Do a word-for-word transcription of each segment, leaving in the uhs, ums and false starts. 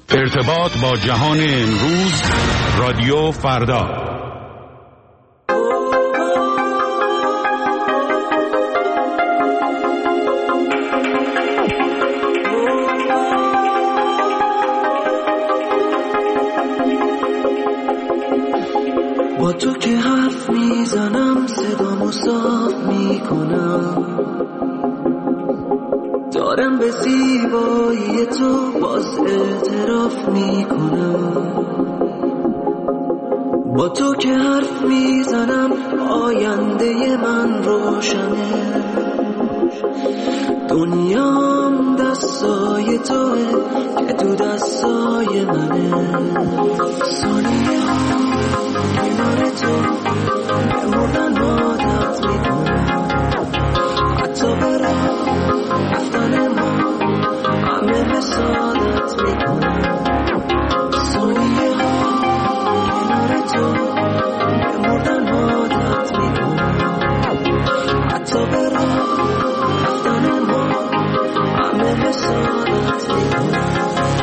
ارتباط با جهان امروز، رادیو فردا. با تو که حرف میزنم صدامو صاف میکنم، دارم به زیبایی تو باز اعتراف میکنم. با تو که حرف میزنم آینده من روشنه، دنیام دستای توه که تو دستای منه. ثانیه ها کنار تو بمردن عادت میکنم، حتی برای رفتن ما همه حسادت میکنم. ثانیه ها کنار تو بمردن عادت میکنم، حتی برای رفتن ما همه حسادت میکنم.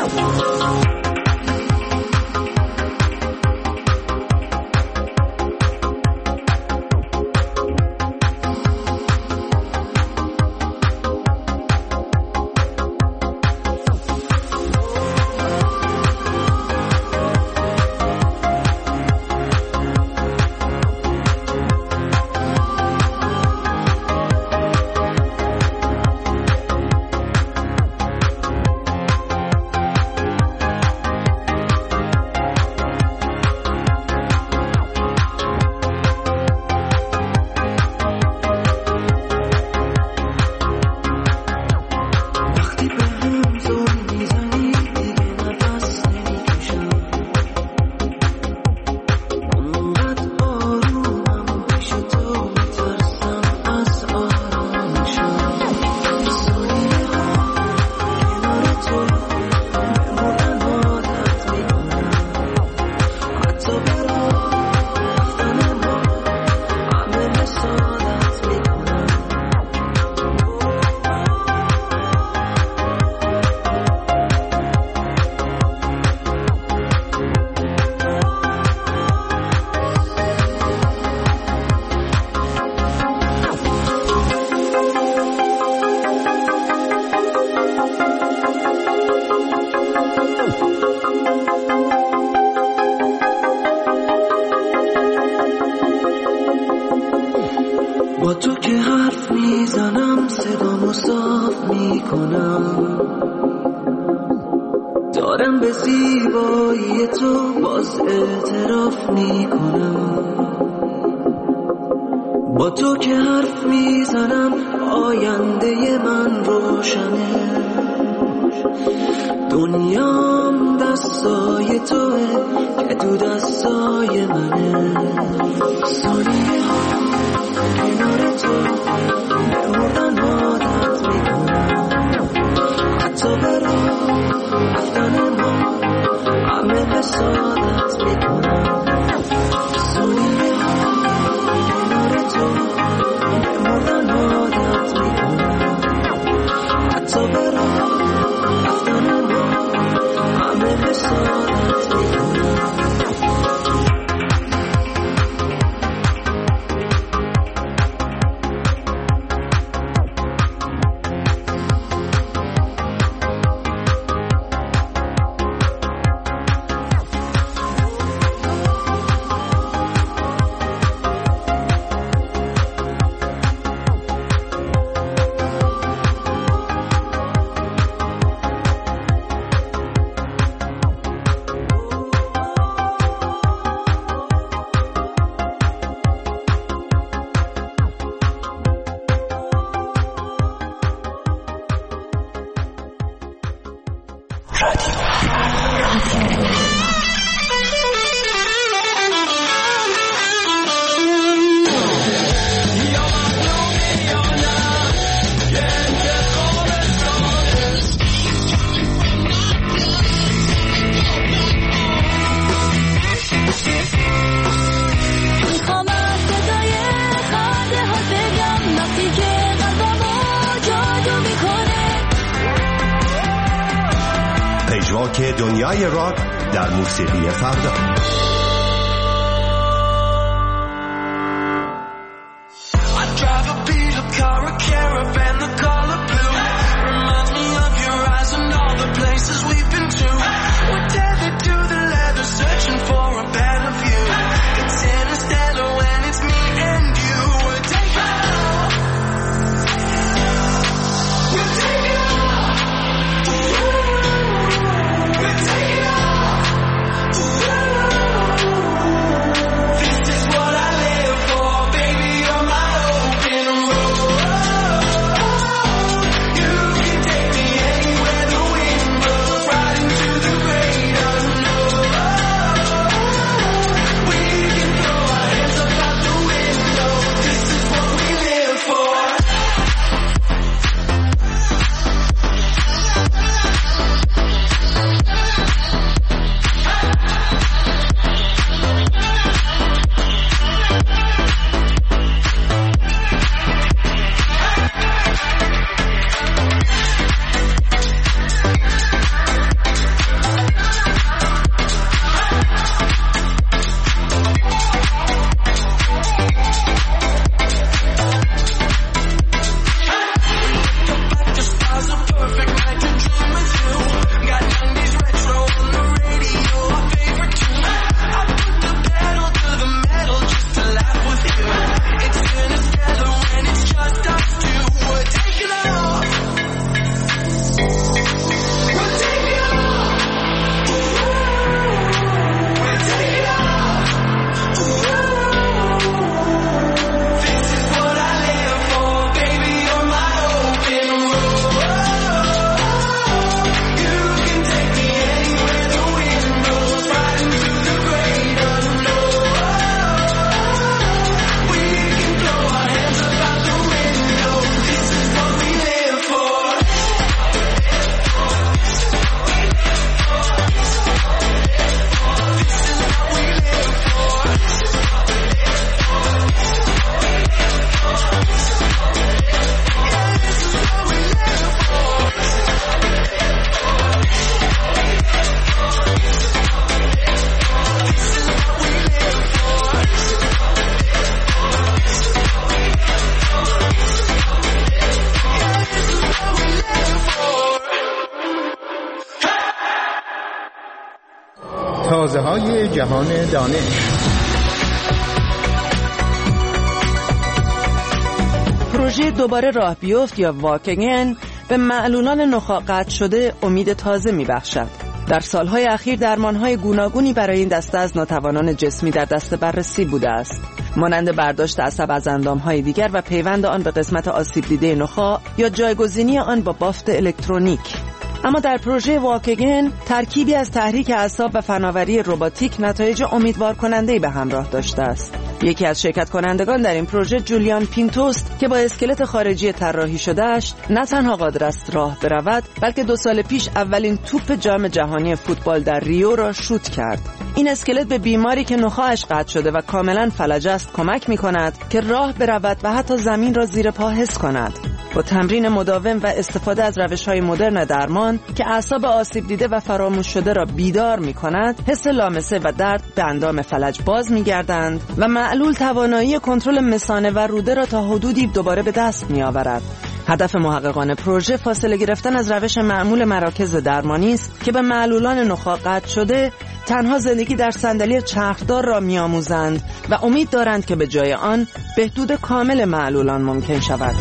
با تو که حرف میزنم صدامو صاف میکنم، دارم به زیبایی تو باز اعتراف میکنم. با تو که حرف میزنم آینده من روشنه، دنیام دستای توه که تو دستای منه. ثانیه ها کنار تو بمردن عادت میکنم، حتی برای رفتن ما همه حسادت میکنم. ثانیه ها کنار تو بمردن عادت میکنم، حتی برای رفتن ما همه حسادت میکنم. پژواک دنیای راک در موسیقی فردا. تازه‌های جهان دانش. پروژه دوباره راه بیفت یا واکگن به معلولان نخاع قطع شده امید تازه می‌بخشد. در سالهای اخیر درمان‌های گوناگونی برای این دسته از ناتوانان جسمی در دست بررسی بوده است، مانند برداشت عصب از اندام‌های دیگر و پیوند آن به قسمت آسیب دیده نخاع یا جایگزینی آن با بافت الکترونیک. اما در پروژه واکگن ترکیبی از تحریک اعصاب و فناوری رباتیک نتایج امیدوار کننده‌ای به همراه داشته است. یکی از شرکت کنندگان در این پروژه جولیان پینتوست که با اسکلت خارجی طراحی شده‌اش نه تنها قادر است راه برود، بلکه دو سال پیش اولین توپ جام جهانی فوتبال در ریو را شوت کرد. این اسکلت به بیماری که نخاعش قطع شده و کاملا فلج است کمک می‌کند که راه برود و حتی زمین را زیر پا حس کند. با تمرین مداوم و استفاده از روش‌های مدرن درمان که اعصاب آسیب دیده و فراموش شده را بیدار می‌کند، حس لامسه و درد به اندام فلج باز می‌گردند و معلول توانایی کنترل مثانه و روده را تا حدودی دوباره به دست می‌آورد. هدف محققان پروژه فاصله گرفتن از روش معمول مراکز درمانی است که به معلولان نخاع قطع شده تنها زندگی در صندلی چرخدار را می‌آموزند و امید دارند که به جای آن بهبود کامل معلولان ممکن شود.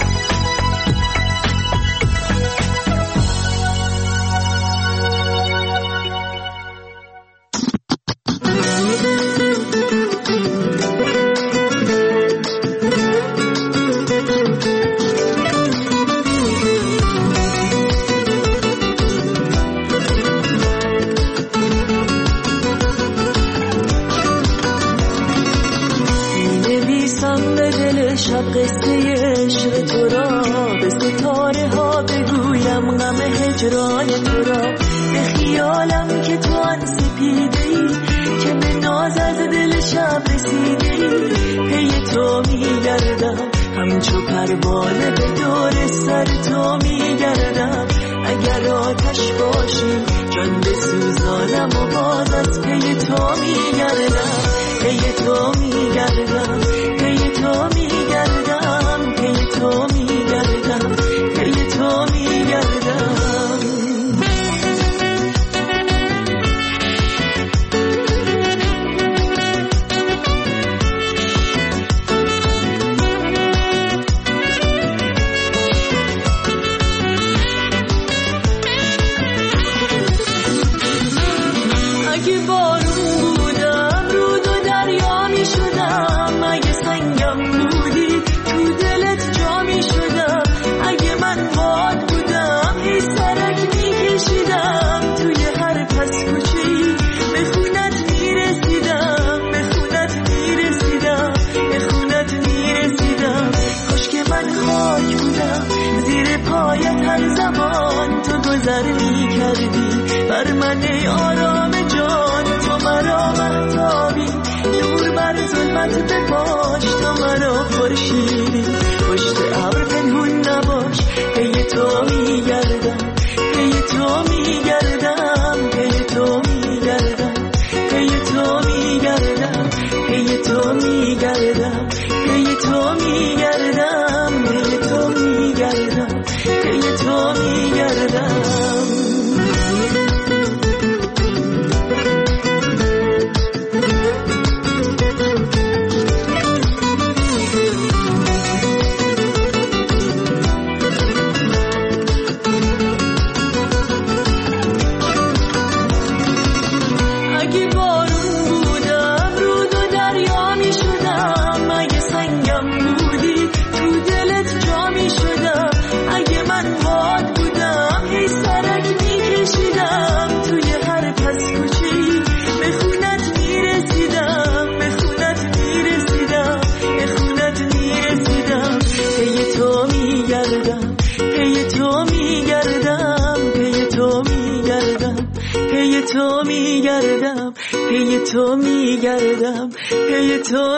پروانه به دور سر تو میگردم، اگر آتش باشی من به سوزانم و باز از پی تو میگردم، پی تو میگردم، پی تو میگردم، پی تو میگردم، پی تو میگردم. گذر می کردی بر من ای آرام جان، تو مرا مهتابی نور بر ظلمت بپاش، تو مرا خورشیدی پشت ابر پنهون نباش. پی تو می گردم، پی تو می گردم، پی تو می گردم، پی تو می گردم، پی تو می گردم، پی تو می گردم، پی تو می گردم، پی تو می گردم. تو میگردم، پی تو میگردم، پی تو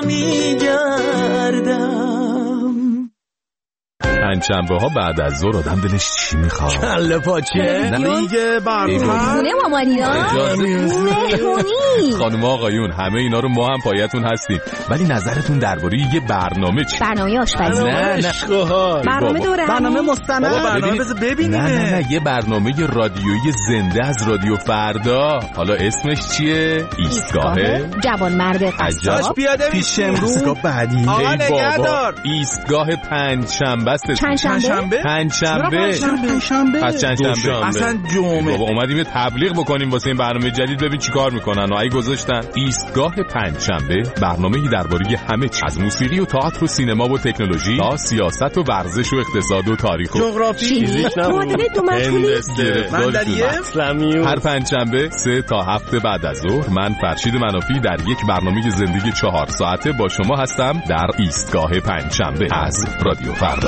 میگردم. پنجشنبه ها بعد از ظهر آدم دلش چی میخواد؟ کله پاچه، لیگ برتر، خونه مامانینا، مهمونی. خانم آقایون همه اینا رو ما هم پایتون هستیم، ولی نظرتون درباره یه برنامه چی؟ برنامه آشپزی. نه نه برنامه دوره، برنامه مستند، برنامه بذار ببینیم. نه نه نه یه برنامه رادیویی زنده از رادیو فردا. حالا اسمش چیه؟ ایستگاه جوانمرد قصاب پیش امروز. ایستگاه بعدی آقا نگهدار. ایستگاه پنجشنبه است. پنجشنبه؟ پنجشنبه. پنجشنبه. پس چندشنبه؟ اصلا جمعه. بابا اومدیم تبلیغ بکنیم واسه این برنامه جدید، ببین چیکار میکنن. و ای گذاشتن ایستگاه پنجشنبه، برنامه‌ای درباره همه چیز، از موسیقی و تئاتر و سینما و تکنولوژی تا سیاست و ورزش و اقتصاد و تاریخ و جغرافی، فیزیک، معادله دو مخولی، اسلامی. هر پنجشنبه سه تا هفت بعد از ظهر من فرشید منافی در یک برنامه زندگی چهار ساعته با شما هستم در ایستگاه پنجشنبه از رادیو فردا.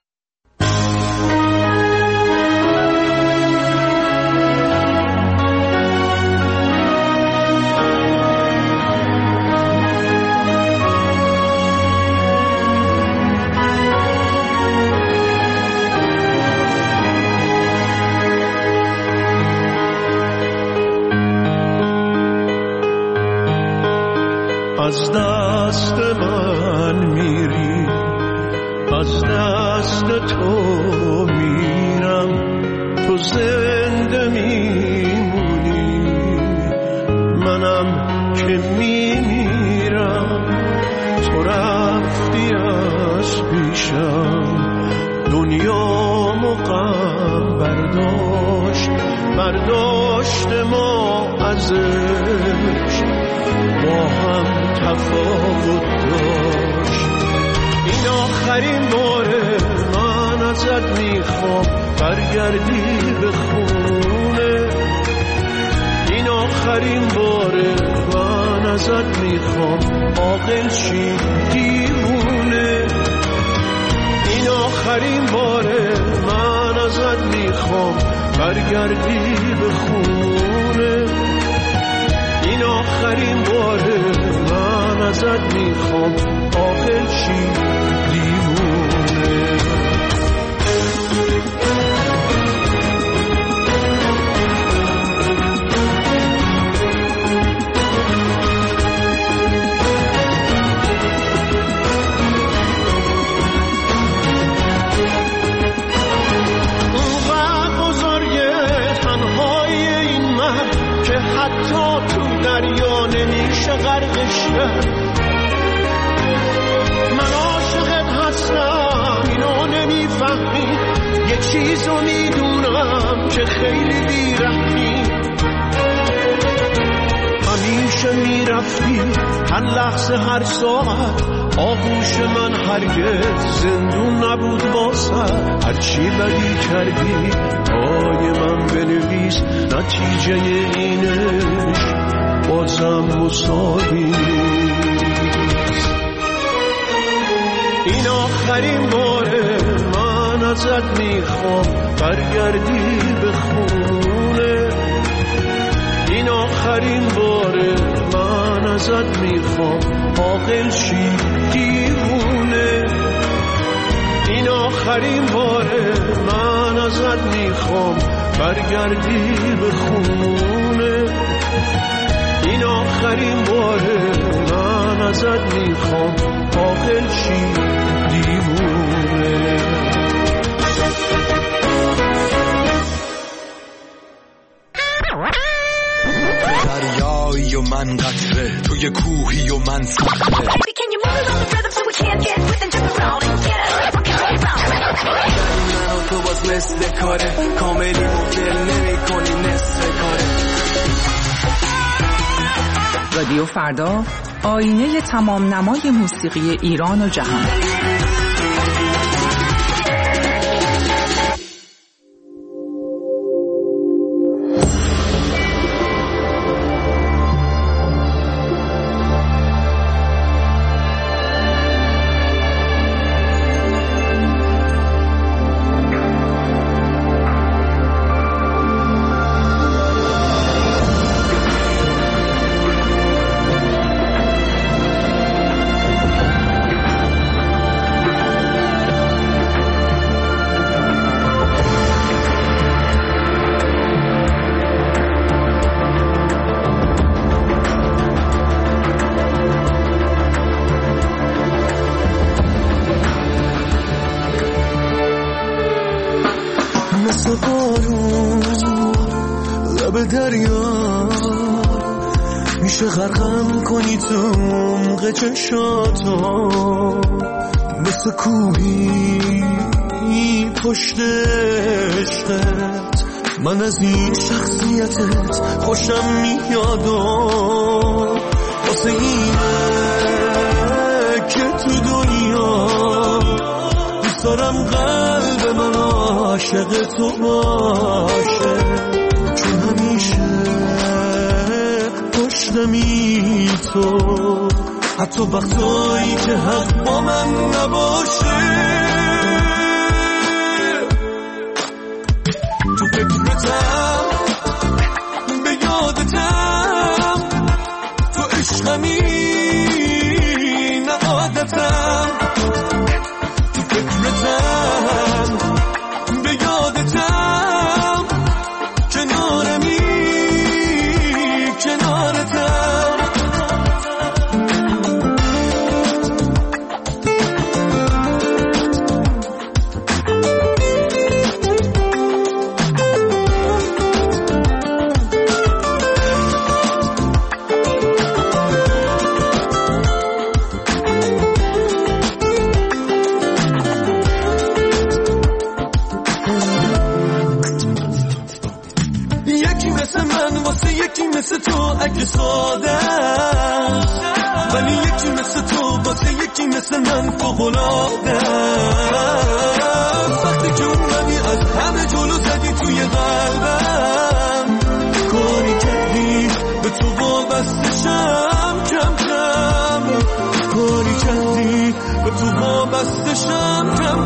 از دست من میری، از دست تو میرم، تو زنده میمونی، منم که میمیرم. تو رفتی از پیشم، دنیامو غم برداشت، برداشت ما ازش، با هم تفاوت داشت. این آخرین باره من ازت میخوام برگردی به خونه، این آخرین باره من ازت میخوام عاقل شی دیوونه، این آخرین باره من ازت میخوام برگردی به خونه، این آخرین باره من ازت میخوام عاقل شی دیوونه. که حتی تو دریا نمیشه غرقش کرد. من عاشقت هستم اینو نمیفهمی، یه چیزو میدونم که خیلی بیرحمی. همیشه میرفتی هر لحظه هر ساعت، آغوش من هرگز زندون نبود واسه. هرچی بدی کردی پای من بنویس، نتیجه اینش بازم مساوی. این آخرین باره من ازت میخوام برگردی به خونه. این آخرین باره من ازت میخوام عاقل شی دیوونه. این آخرین باره من ازت میخوام برگردی به خونه. این آخرین باره من ازت میخوام عاقل شی دیوونه. دریایی و من قطره، توی کوهی و من صخره. من و تو باز مثل کاره، کاملی مدل نمی کنی نصف کاره. رادیو فردا، آینه تمام نمای موسیقی ایران و جهان. غرقم کنی تو عمق چشاتو، مثل کوهی پشت عشقت. من از این شخصیتت خوشم میاد و واسه اینه که تو دنیا دوست دارم قلب من عاشق تو باشه. چون همیشه پشتمی تو، حتی وقتایی که حق با من نباشه. تو فکرتم به یادتم، تو عشقمی نه عادتم. تو فکرتم به یادتم، کنارمی کنارتم. مثل تو اگه ساده، ولی یکی مثل تو واسه یکی مثل من فوق‌العاده. وقتی که اومدی از همه جلو زدی توی قلبم، کاری کردی به تو وابستشم کم کم. کاری کردی به تو وابستشم کم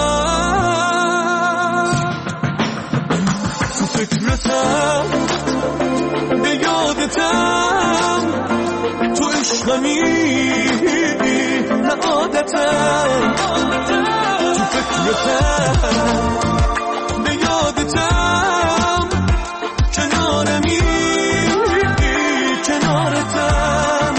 کم. تو فکرتم به یادتم، تو عشقمی نه عادتم. تو فکرتم به یادتم، کنارمی کنارتم.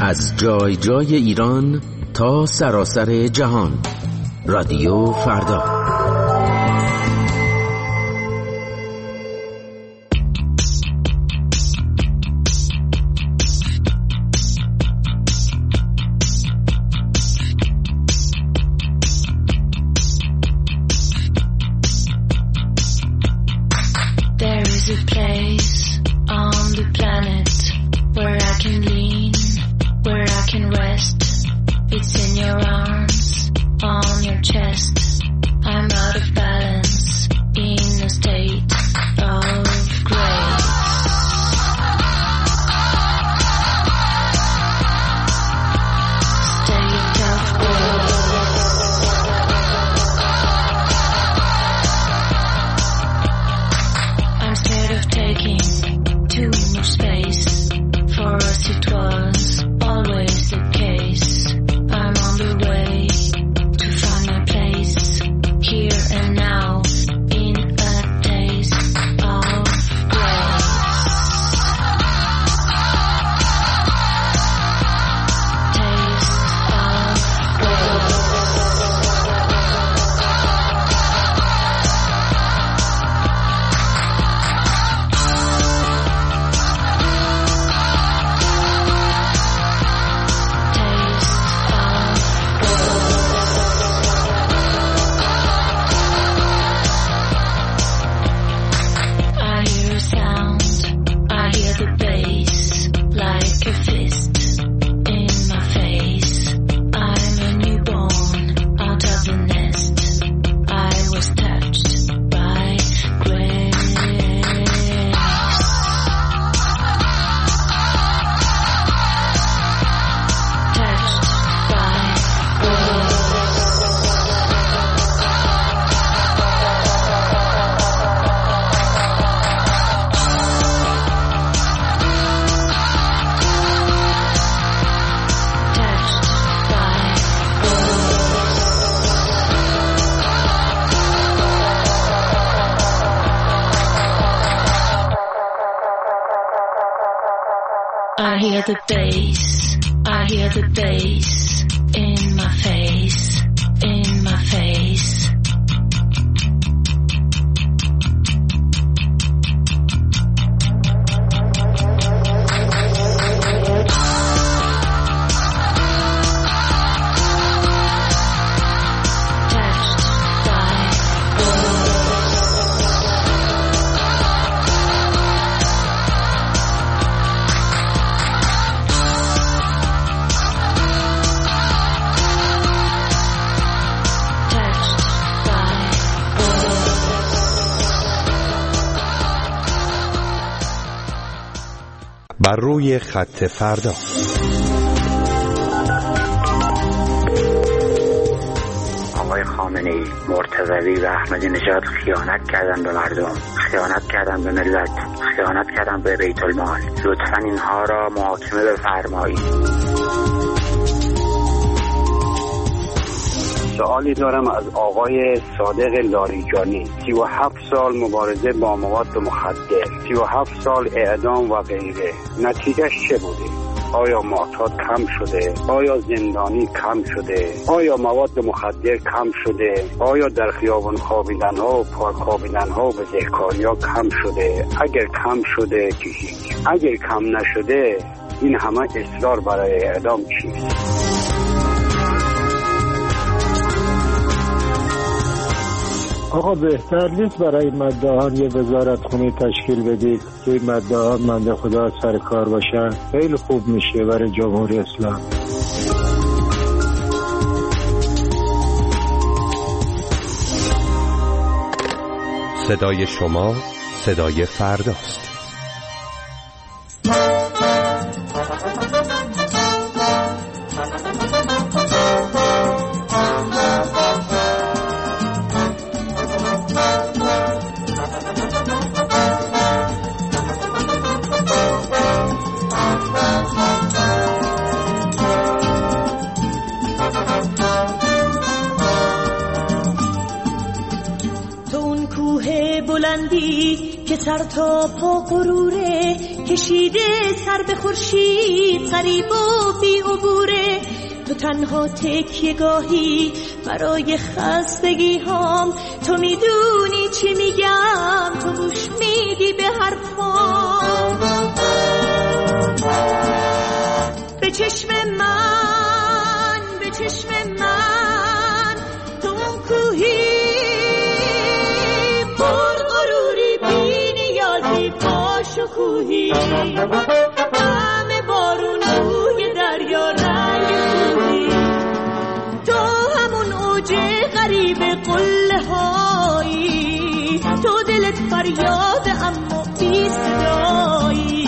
از جای جای ایران تا سراسر جهان. رادیو فردا. I hear the bass, I hear the bass in my face, in my face. بر روی خط فردا. آقای خامنه‌ای، مرتضوی و احمدی نژاد خیانت کردن به مردم، خیانت کردن به ملت، خیانت کردن به بیت المال. لطفاً اینها را محاکمه بفرمایید. سوالی دارم از آقای صادق لاریجانی. سی و هفت سال مبارزه با مواد مخدر، سی و هفت سال اعدام و غیره، نتیجهش چه بوده؟ آیا معتاد کم شده؟ آیا زندانی کم شده؟ آیا مواد مخدر کم شده؟ آیا در خیابان خوابیدن ها و پارک خوابیدن ها و بزهکاری ها کم شده؟ اگر کم شده که هیچ، اگر کم نشده این همه اصرار برای اعدام چیست؟ آقا بهتر نیست برای مدعیان یه وزارت خونه تشکیل بدید که این مدعیان منده خدا سر کار باشن؟ خیلی خوب میشه برای جمهوری اسلامی. صدای شما صدای فرداست. که سر تا پا غروره، کشیده سر به خورشید غریب و بی عبوره. تو تنها تکیه گاهی برای خستگی هام، تو میدونی چی میگم، تو گوش میدی به حرفام. به چشم من، به چشم من، تو اون کوهی پر غروری بی نیازی با شکوهی، همه بارون روی دریا رنگ سوزی. تو همون اوج غریب قله هایی، تو دلت فریاد اما بی صدایی.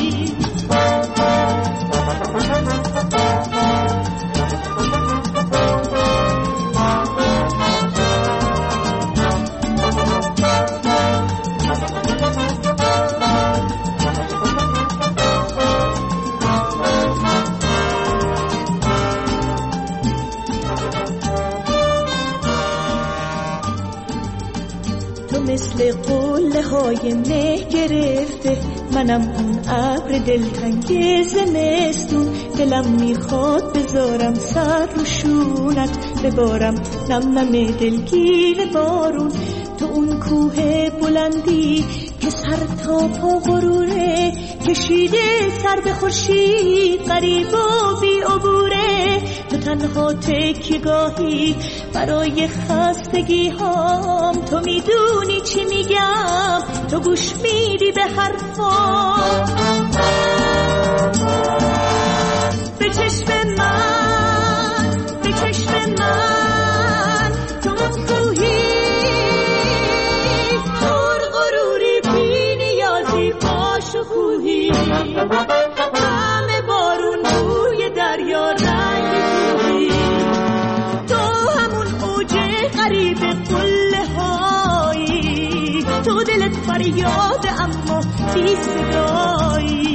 مثل قله های مه گرفته، منم اون ابر دلتنگ زمستون. دلم میخواد بذارم سر رو شونت، ببارم نم نم دلگیر بارون. تو اون کوه بلندی که سر تا پا غروره، کشیده سر به خورشید غریب و بی عبوره. تو تنها تکیه گاهی برای خستگی هام، تو میدونی چی میگم، تو گوش میدی به حرفام. به چشم من، به چشم من، تو اون کوهی پر غروری بی نیازی با شکوهی، همه بارون روی دریا رنگ سوزی. تو همون اوج غریب قله هایی، تو دلت فریاد اما بی صدایی.